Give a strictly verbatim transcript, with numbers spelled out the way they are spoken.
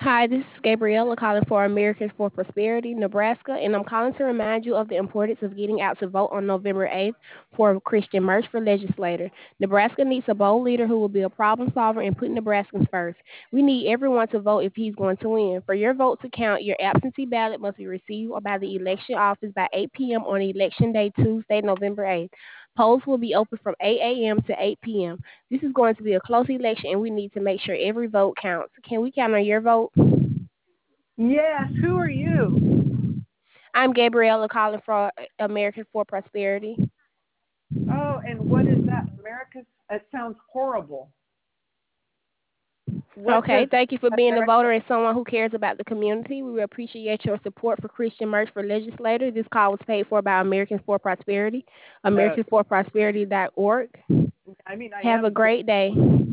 Hi, this is Gabriella calling for Americans for Prosperity, Nebraska, and I'm calling to remind you of the importance of getting out to vote on November eighth for Christian Merch for legislator. Nebraska needs a bold leader who will be a problem solver and put Nebraskans first. We need everyone to vote if he's going to win. For your vote to count, your absentee ballot must be received by the election office by eight p.m. on election day, Tuesday, November eighth. Polls will be open from eight a.m. to eight p.m. This is going to be a close election, and we need to make sure every vote counts. Can we count on your vote? Yes, who are you? I'm Gabriella calling for American for Prosperity. Oh, and what is that? America's, it sounds horrible. What Okay, does thank you for being a America, voter and someone who cares about the community. We will appreciate your support for Christian Merch for Legislator. This call was paid for by Americans for Prosperity, uh, americans for prosperity dot org. I mean, I Have a am great day.